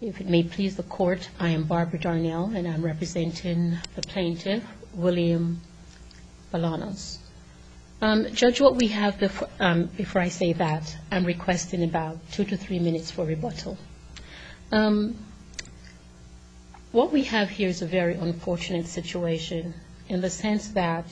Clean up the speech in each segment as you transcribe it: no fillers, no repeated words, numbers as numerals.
If it may please the court, I am Barbara Darnell, and I'm representing the plaintiff, William Bolanos. Judge, what we have before I say that, I'm requesting about 2 to 3 minutes for rebuttal. What we have here is a very unfortunate situation in the sense that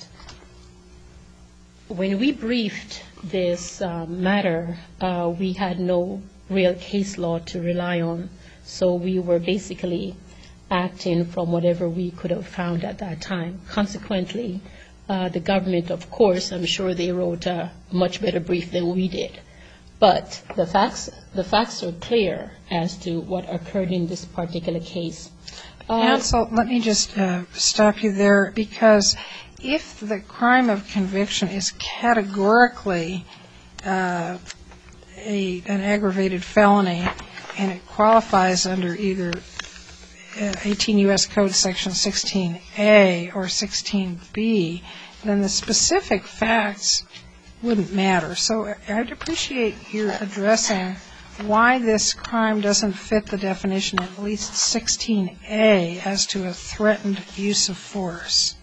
when we briefed this matter, we had no real case law to rely on. So we were basically acting from whatever we could have found at that time. Consequently, the government, of course, I'm sure they wrote a much better brief than we did. But the facts are clear as to what occurred in this particular case. Counsel, let me just stop you there, because if the crime of conviction is categorically an aggravated felony and it qualifies under either 18 U.S. Code Section 16A or 16B, then the specific facts wouldn't matter. So I'd appreciate your addressing why this crime doesn't fit the definition of at least 16A as to a threatened use of force.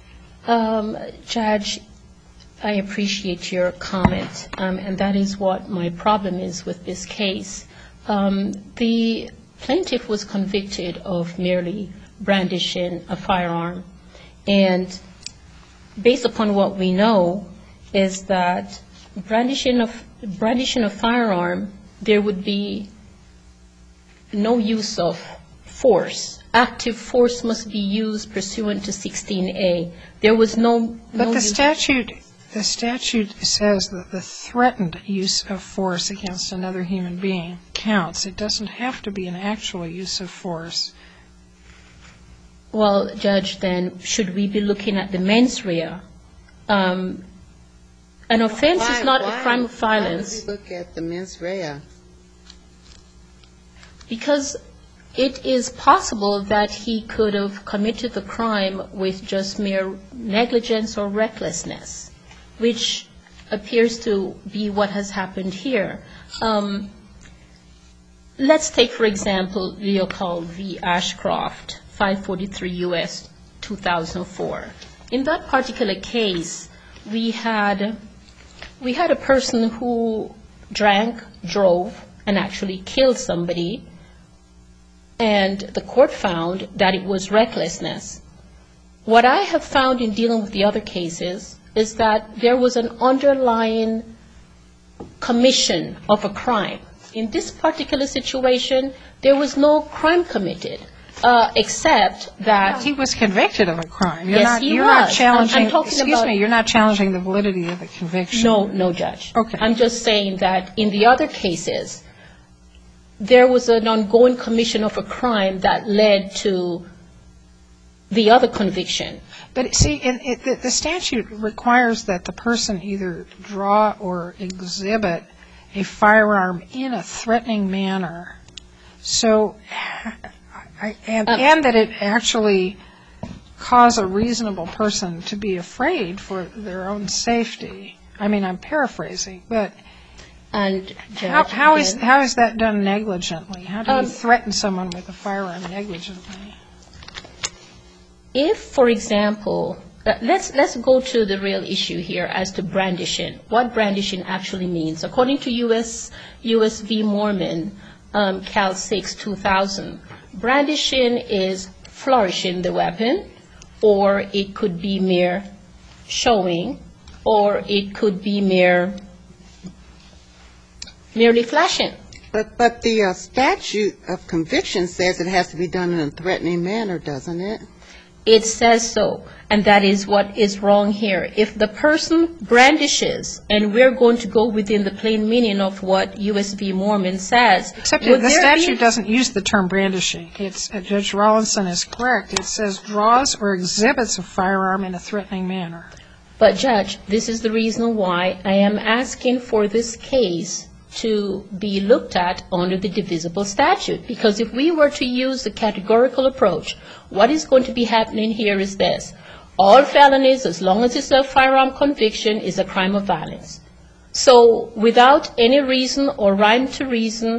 Judge, I appreciate your comment, and that is what my problem is with this case. The plaintiff was convicted of merely brandishing a firearm, and based upon what we know is that brandishing a firearm, there would be no use of force. Active force must be used pursuant to 16A. There was no But the statute says that the threatened use of force against another human being counts. It doesn't have to be an actual use of force. Well, Judge, then should we be looking at the mens rea? An offense is not a crime of violence. Why would we look at the mens rea? Because it is possible that he could have committed the crime with just mere negligence or recklessness, which appears to be what has happened here. Let's take, for example, Leocal v. Ashcroft, 543 U.S. 2004. In that particular case, we had a person who drank, drove, and actually killed somebody, and the court found that it was recklessness. What I have found in dealing with the other cases is that there was an underlying commission of a crime. In this particular situation, there was no crime committed, except that he was convicted of a crime. Yes, he was. Not challenging, excuse me, you're not challenging the validity of the conviction. No, Judge. Okay. I'm just saying that in the other cases, there was an ongoing commission of a crime that led to the other conviction. But see, the statute requires that the person either draw or exhibit a firearm in a threatening manner. So, and that it actually cause a reasonable person to be afraid for their own safety. I mean, I'm paraphrasing, but And Judge, how is that done negligently? How do you threaten someone with a firearm negligently? If, for example, let's go to the real issue here as to brandishing. What brandishing actually means. According to U.S. v. Mormon, Cal 6, 2000, brandishing is flourishing the weapon, or it could be mere showing, or it could be merely flashing. But the statute of conviction says it has to be done in a threatening manner, doesn't it? It says so, and that is what is wrong here. If the person brandishes, and we're going to go within the plain meaning of what U.S. v. Mormon says. Except the statute doesn't use the term brandishing. Judge Rawlinson is correct. It says draws or exhibits a firearm in a threatening manner. But, Judge, this is the reason why I am asking for this case to be looked at under the divisible statute. Because if we were to use the categorical approach, what is going to be happening here is this. All felonies, as long as it's a firearm conviction, is a crime of violence. So without any reason or rhyme to reason,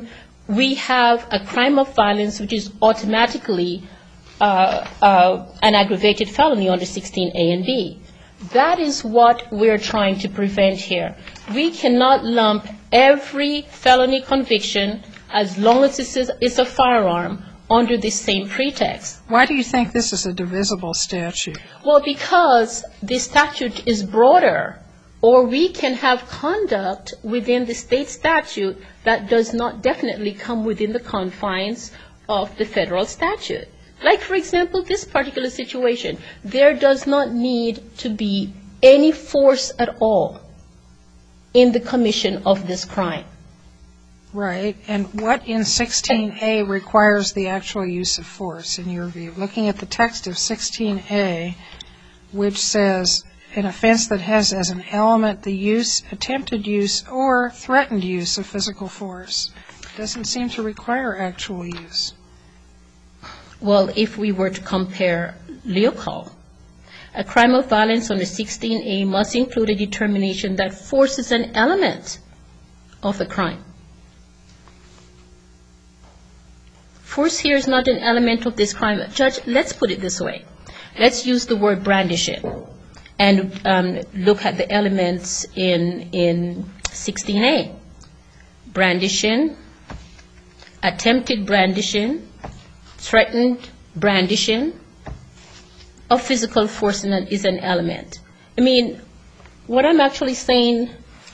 we have a crime of violence which is automatically an aggravated felony under 16A and B. That is what we're trying to prevent here. We cannot lump every felony conviction, as long as it's a firearm, under the same pretext. Why do you think this is a divisible statute? Well, because the statute is broader, or we can have conduct within the state statute that does not definitely come within the confines of the federal statute. Like, for example, this particular situation, there does not need to be any force at all in the commission of this crime. Right. And what in 16A requires the actual use of force, in your view? Looking at the text of 16A, which says an offense that has as an element the use, attempted use, or threatened use of physical force, doesn't seem to require actual use. Well, if we were to compare Leocal, a crime of violence under 16A must include a determination that force is an element of the crime. Force here is not an element of this crime. Judge, let's put it this way. Let's use the word brandishing and look at the elements in 16A. Brandishing, attempted brandishing, threatened brandishing of physical force is an element. I mean, what I'm actually saying,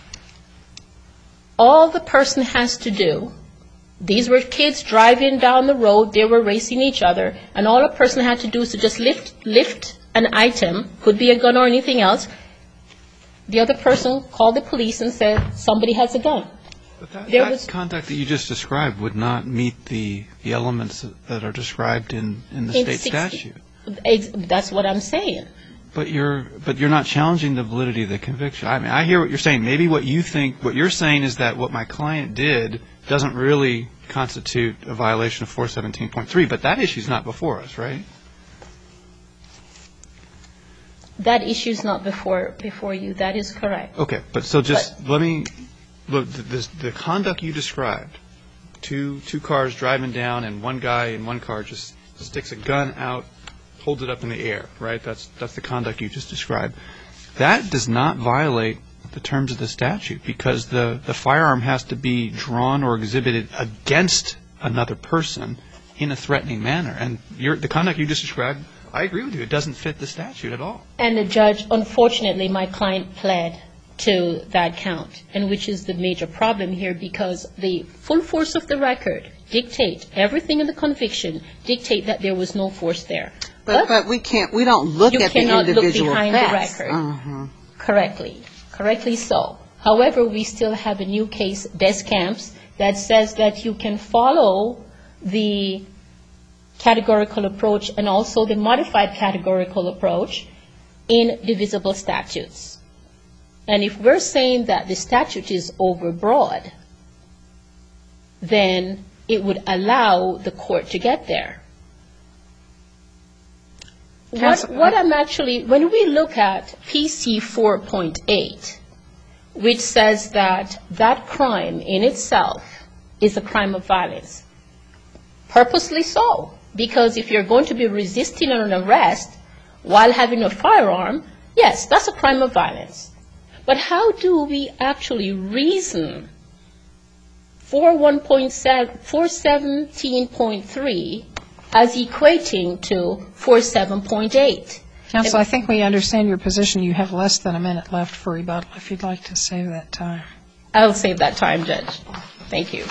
all the person has to do, these were kids driving down the road, they were racing each other, and all a person had to do is to just lift an item, could be a gun or anything else. The other person called the police and said, somebody has a gun. But that conduct that you just described would not meet the elements that are described in the state statute. That's what I'm saying. But you're not challenging the validity of the conviction. I mean, I hear what you're saying. Maybe what you're saying is that what my client did doesn't really constitute a violation of 417.3, but that issue's not before us, right? That issue's not before you. That is correct. Okay, but so just let me look. The conduct you described, two cars driving down, and one guy in one car just sticks a gun out, holds it up in the air, right? That's the conduct you just described. That does not violate the terms of the statute, because the firearm has to be drawn or exhibited against another person in a threatening manner. And the conduct you just described, I agree with you, it doesn't fit the statute at all. And the judge, unfortunately, my client pled to that count, and which is the major problem here, because the full force of the record dictate, everything in the conviction dictate that there was no force there. But we don't look at the individual facts. You cannot look behind the record. Correctly so. However, we still have a new case, Descamps, that says that you can follow the categorical approach and also the modified categorical approach in divisible statutes. And if we're saying that the statute is overbroad, then it would allow the court to get there. What I'm actually, when we look at PC 4.8, which says that that crime in itself is a crime of violence, purposely so, because if you're going to be resisting an arrest while having a firearm, yes, that's a crime of violence. But how do we actually reason 417.3 as equating to 47.8? Counsel, I think we understand your position. You have less than a minute left for rebuttal, if you'd like to save that time. I'll save that time, Judge. Thank you.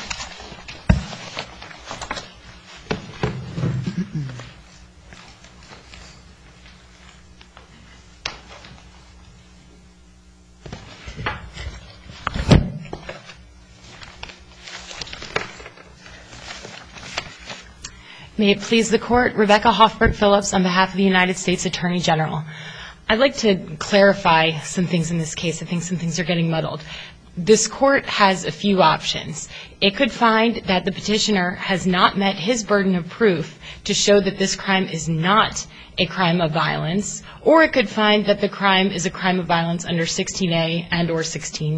May it please the Court, Rebecca Hoffberg-Phillips on behalf of the United States Attorney General. I'd like to clarify some things in this case. I think some things are getting muddled. this court has a few options. It could find that the petitioner has not met his burden of proof to show that this crime is not a crime of violence, or it could find that the crime is a crime of violence under 16A and or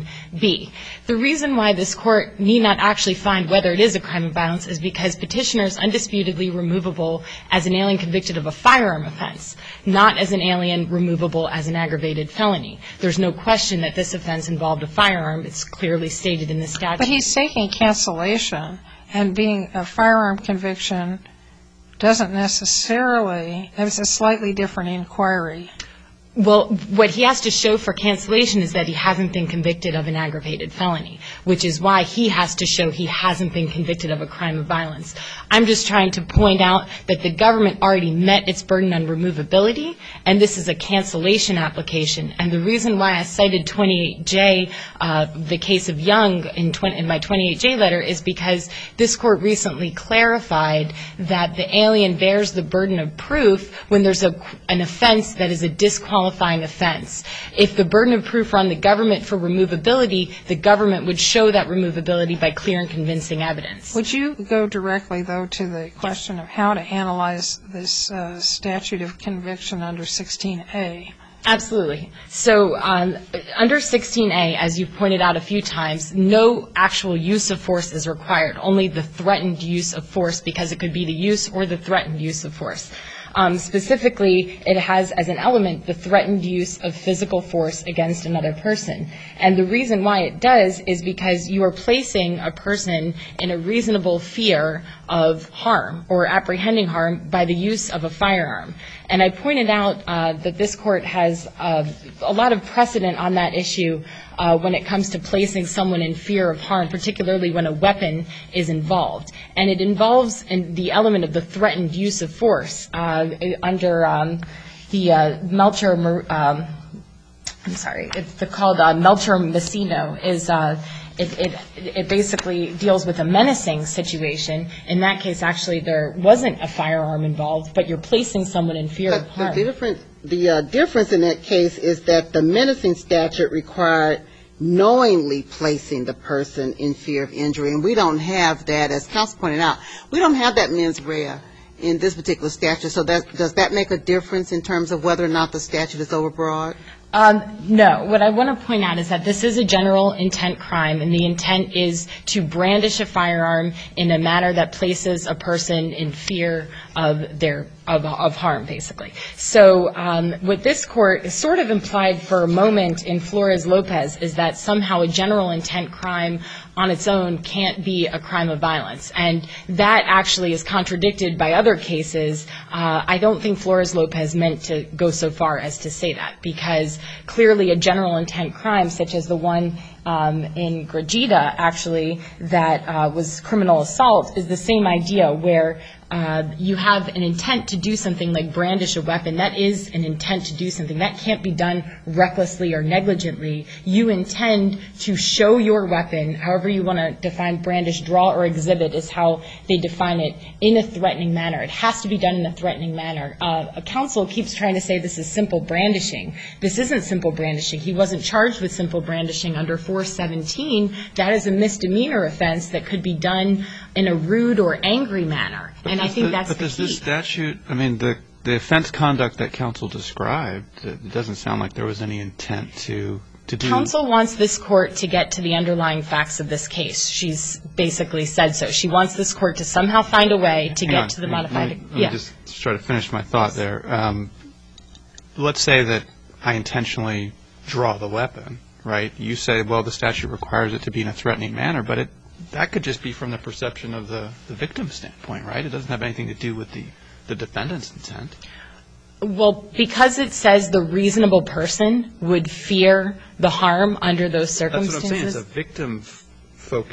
16B. The reason why this court need not actually find whether it is a crime of violence is because petitioner is undisputedly removable as an alien convicted of a firearm offense, not as an alien removable as an aggravated felony. There's no question that this offense involved a firearm. It's clearly stated in the statute. But he's seeking cancellation, and being a firearm conviction doesn't necessarily, it's a slightly different inquiry. Well, what he has to show for cancellation is that he hasn't been convicted of an aggravated felony, which is why he has to show he hasn't been convicted of a crime of violence. I'm just trying to point out that the government already met its burden on removability, and this is a cancellation application. And the reason why I cited 28J, the case of Young, in my 28J letter, is because this court recently clarified that the alien bears the burden of proof when there's an offense that is a disqualifying offense. If the burden of proof were on the government for removability, the government would show that removability by clear and convincing evidence. Would you go directly, though, to the question of how to analyze this statute of conviction under 16A? Absolutely. So under 16A, as you've pointed out a few times, no actual use of force is required, only the threatened use of force, because it could be the use or the threatened use of force. Specifically, it has as an element the threatened use of physical force against another person. And the reason why it does is because you are placing a person in a reasonable fear of harm or apprehending harm by the use of a firearm. And I pointed out that this court has a lot of precedent on that issue when it comes to placing someone in fear of harm, particularly when a weapon is involved. And it involves the element of the threatened use of force under the Melcher, it's called Melcher-Messino, it basically deals with a menacing situation. In that case, actually, there wasn't a firearm involved, but you're placing someone in fear of harm. The difference in that case is that the menacing statute required knowingly placing the person in fear of injury, and we don't have that, as counsel pointed out. We don't have that mens rea in this particular statute, so does that make a difference in terms of whether or not the statute is overbroad? No. What I want to point out is that this is a general intent crime, and the intent is to brandish a firearm in a manner that places a person in fear of harm, basically. So what this court is sort of implied for a moment in Flores-Lopez is that somehow a general intent crime on its own can't be a crime of violence. And that actually is contradicted by other cases. I don't think Flores-Lopez meant to go so far as to say that, because clearly a general intent crime, such as the one in Grajeda, actually, that was criminal assault, is the same idea where you have an intent to do something like brandish a weapon. That is an intent to do something. That can't be done recklessly or negligently. You intend to show your weapon, however you want to define brandish, draw, or exhibit is how they define it, in a threatening manner. It has to be done in a threatening manner. A counsel keeps trying to say this is simple brandishing. This isn't simple brandishing. He wasn't charged with simple brandishing under 417. That is a misdemeanor offense that could be done in a rude or angry manner. And I think that's the key. But does this statute, I mean, the offense conduct that counsel described, it doesn't sound like there was any intent to do. Counsel wants this court to get to the underlying facts of this case. She's basically said so. She wants this court to somehow find a way to get to the modified. Let me just try to finish my thought there. Let's say that I intentionally draw the weapon, right? You say, well, the statute requires it to be in a threatening manner, but that could just be from the perception of the victim's standpoint, right? It doesn't have anything to do with the defendant's intent. Well, because it says the reasonable person would fear the harm under those circumstances. That's what I'm saying. It's a victim-focused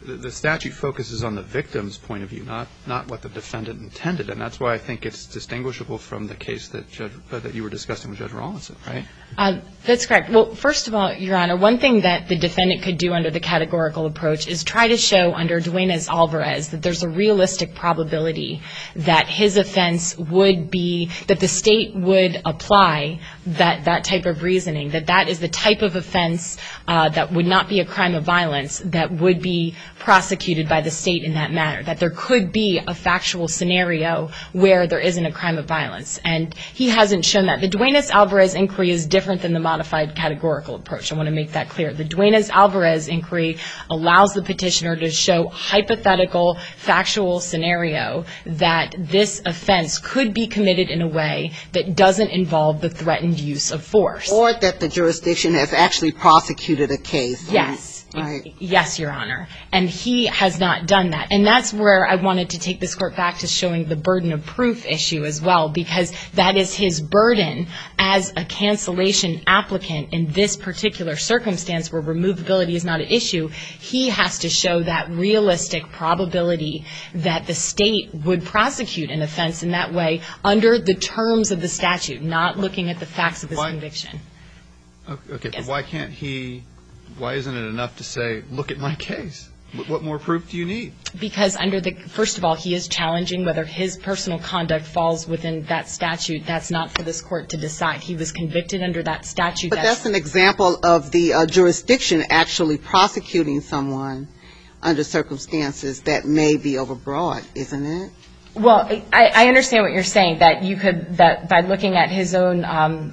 the statute focuses on the victim's point of view, not what the defendant intended, and that's why I think it's distinguishable from the case that you were discussing with Judge Rawlinson, right? That's correct. Well, first of all, Your Honor, one thing that the defendant could do under the categorical approach is try to show under Duenas-Alvarez that there's a realistic probability that his offense would be, that the state would apply that type of reasoning, that is the type of offense that would not be a crime of violence that would be prosecuted by the state in that manner, that there could be a factual scenario where there isn't a crime of violence. And he hasn't shown that. The Duenas-Alvarez inquiry is different than the modified categorical approach. I want to make that clear. The Duenas-Alvarez inquiry allows the petitioner to show hypothetical factual scenario that this offense could be committed in a way that doesn't involve the threatened use of force. Or that the jurisdiction has actually prosecuted a case. Yes. Right. Yes, Your Honor. And he has not done that. And that's where I wanted to take this court back to showing the burden of proof issue as well, because that is his burden as a cancellation applicant in this particular circumstance where removability is not an issue. He has to show that realistic probability that the state would prosecute an offense in that way under the terms of the statute, not looking at the facts of his conviction. Okay, Yes. but why isn't it enough to say, look at my case? What more proof do you need? Because first of all, he is challenging whether his personal conduct falls within that statute. That's not for this court to decide. He was convicted under that statute. But that's an example of the jurisdiction actually prosecuting someone under circumstances that may be overbroad, isn't it? Well, I understand what you're saying, that by looking at his own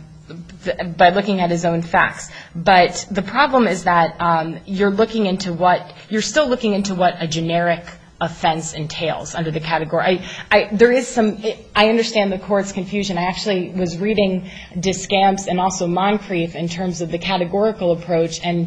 facts. But the problem is that you're still looking into what a generic offense entails under the category. I understand the court's confusion. I actually was reading Discamps and also Moncrief in terms of the categorical approach, and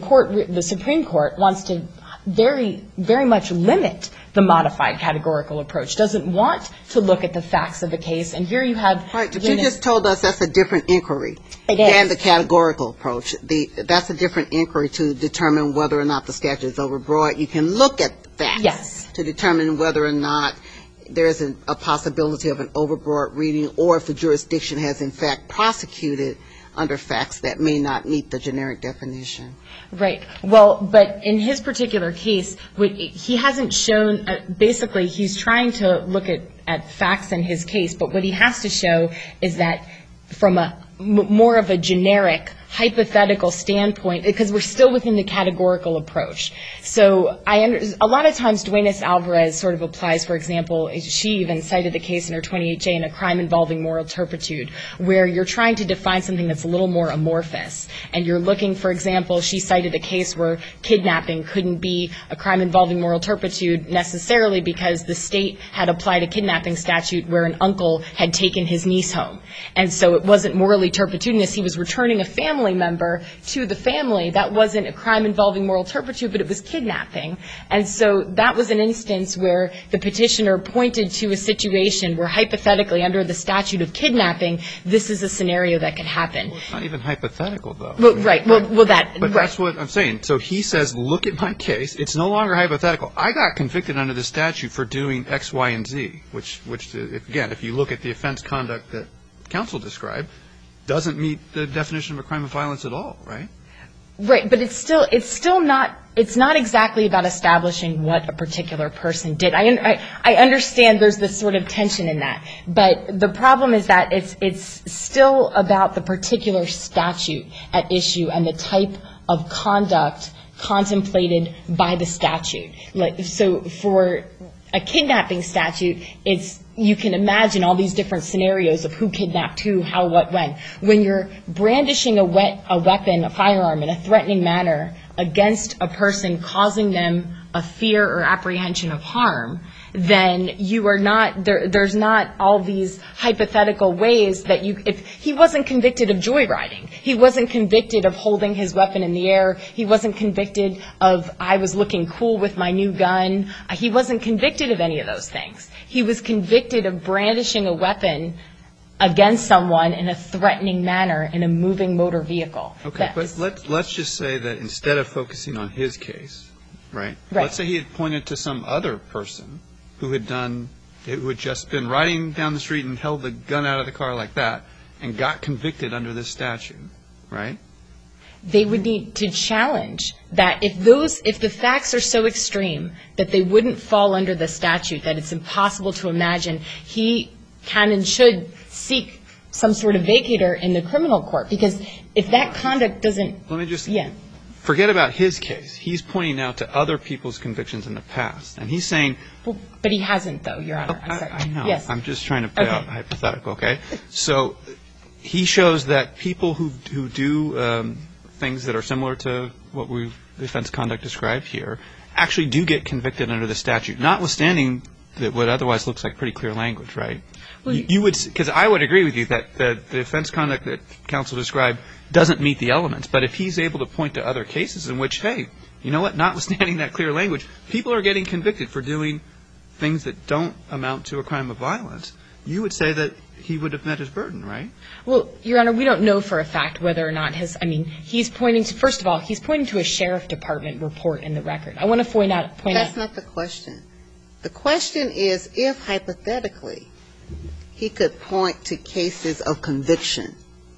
the Supreme Court wants to very, very much limit the modified categorical approach, doesn't want to look at the facts of the case. And here you have... Right, but you just told us that's a different inquiry than the categorical approach. That's a different inquiry to determine whether or not the statute is overbroad. You can look at facts to determine whether or not there is a possibility of an overbroad reading or if the jurisdiction has in fact prosecuted under facts that may not meet the generic definition. Right. Well, but in his particular case, he hasn't shown, basically he's trying to look at facts in his case, but what he has to show is that from a more of a generic hypothetical standpoint, because we're still within the categorical approach. So a lot of times Duenas-Alvarez sort of applies, for example, she even cited a case in her 28J in a crime involving moral turpitude, where you're trying to define something that's a little more amorphous. And you're looking, for example, she cited a case where kidnapping couldn't be a crime involving moral turpitude necessarily because the state had applied a kidnapping statute where an uncle had taken his niece home. And so it wasn't morally turpitudinous. He was returning a family member to the family. That wasn't a crime involving moral turpitude, but it was kidnapping. And so that was an instance where the petitioner pointed to a situation where hypothetically under the statute of kidnapping, this is a scenario that could happen. Well, it's not even hypothetical, though. Well, right. But that's what I'm saying. So he says, look at my case. It's no longer hypothetical. I got convicted under the statute for doing X, Y, and Z, which again, if you look at the offense conduct that counsel described, doesn't meet the definition of a crime of violence at all, right? Right, but it's still not exactly about establishing what a particular person did. I understand there's this sort of tension in that, but the problem is that it's still about the particular statute at issue and the type of conduct contemplated by the statute. So for a kidnapping statute, you can imagine all these different scenarios of who kidnapped who, how, what, when. When you're brandishing a weapon, a firearm, in a threatening manner against a person, causing them a fear or apprehension of harm, then you are not, there's not all these hypothetical ways that if he wasn't convicted of joyriding, he wasn't convicted of holding his weapon in the air, he wasn't convicted of I was looking cool with my new gun, he wasn't convicted of any of those things. He was convicted of brandishing a weapon against someone in a threatening manner in a moving motor vehicle. Okay, but let's just say that instead of focusing on his case, right? Right. Let's say he had pointed to some other person who had just been riding down the street and held the gun out of the car like that and got convicted under this statute, right? They would need to challenge that if the facts are so extreme that they wouldn't fall under the statute, that it's impossible to imagine, he can and should seek some sort of vacator in the criminal court. Because if that conduct doesn't... Let me just... Forget about his case. He's pointing out to other people's convictions in the past. And he's saying... Well, but he hasn't, though, Your Honor. I know. Yes. I'm just trying to play out a hypothetical, okay? So he shows that people who do things that are similar to what the offense conduct described here actually do get convicted under the statute, notwithstanding that what otherwise looks like pretty clear language, right? Well, you would, because I would agree with you that the offense conduct that counsel described doesn't meet the elements. But if he's able to point to other cases in which, hey, you know what, notwithstanding that clear language, people are getting convicted for doing things that don't amount to a crime of violence, you would say that he would have met his burden, right? Well, Your Honor, we don't know for a fact whether or not he's pointing to, first of all, he's pointing to a sheriff department report in the record. I want to point out. That's not the question. The question is if, hypothetically, he could point to cases of conviction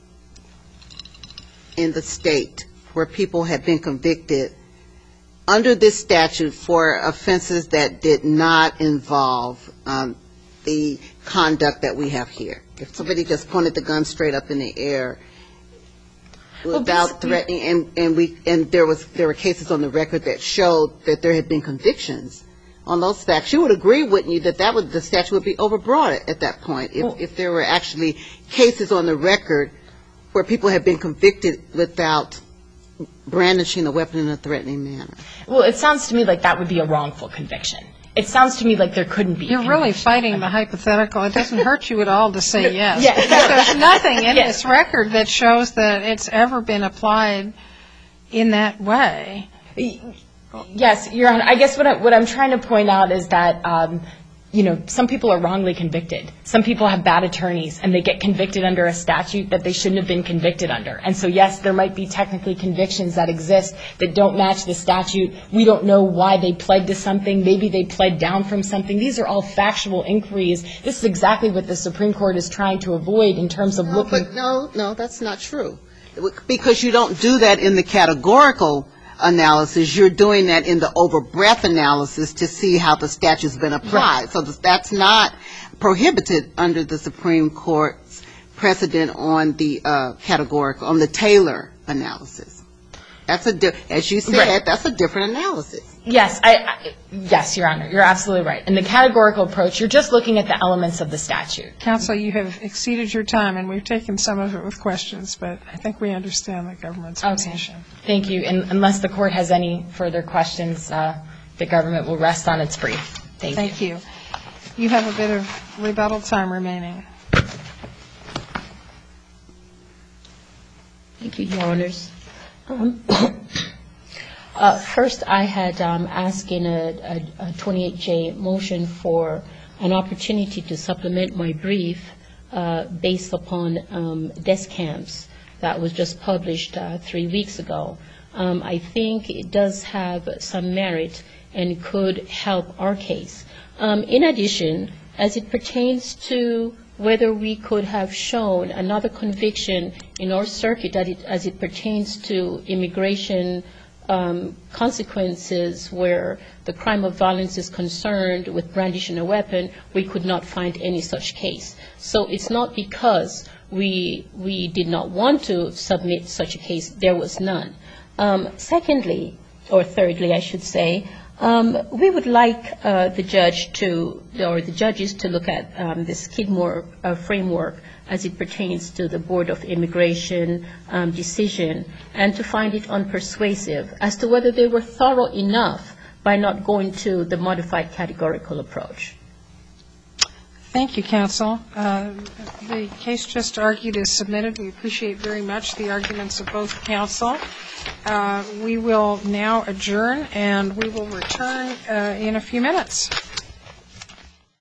in the state where people had been convicted under this statute for offenses that did not involve the conduct that we have here. If somebody just pointed the gun straight up in the air without threatening, and there were cases on the record that showed that there had been convictions on those facts, you would agree, wouldn't you, that the statute would be overbroad at that point if there were actually cases on the record where people had been convicted without brandishing a weapon in a threatening manner? Well, it sounds to me like that would be a wrongful conviction. It sounds to me like there couldn't be. You're really fighting the hypothetical. It doesn't hurt you at all to say yes. Yes. There's nothing in this record that shows that it's ever been applied in that way. Yes, Your Honor. I guess what I'm trying to point out is that, some people are wrongly convicted. Some people have bad attorneys, and they get convicted under a statute that they shouldn't have been convicted under. And so, yes, there might be technically convictions that exist that don't match the statute. We don't know why they pled to something. Maybe they pled down from something. These are all factual inquiries. This is exactly what the Supreme Court is trying to avoid in terms of looking. No, that's not true. Because you don't do that in the categorical analysis. You're doing that in the overbreadth analysis to see how the statute's been applied. Right. So that's not prohibited under the Supreme Court's precedent on the categorical, on the Taylor analysis. As you said, right. That's a different analysis. Yes, yes, Your Honor, you're absolutely right. In the categorical approach, you're just looking at the elements of the statute. Counsel, you have exceeded your time, and we've taken some of it with questions, but I think we understand the government's position. Okay. Thank you. And unless the Court has any further questions, the government will rest on its brief. Thank you. You have a bit of rebuttal time remaining. Thank you, Your Honors. First, I had asked in a 28J motion for an opportunity to supplement my brief based upon desk camps that was just published 3 weeks ago. I think it does have some merit and could help our case. In addition, as it pertains to whether we could have shown another conviction in our circuit as it pertains to immigration consequences where the crime of violence is concerned with brandishing a weapon, we could not find any such case. So it's not because we did not want to submit such a case, there was none. Secondly, or thirdly, I should say, we would like the judges to look at this Skidmore framework as it pertains to the Board of Immigration decision and to find it unpersuasive as to whether they were thorough enough by not going to the modified categorical approach. Thank you, counsel. The case just argued is submitted. We appreciate very much the arguments of both counsel. We will now adjourn, and we will return in a few minutes.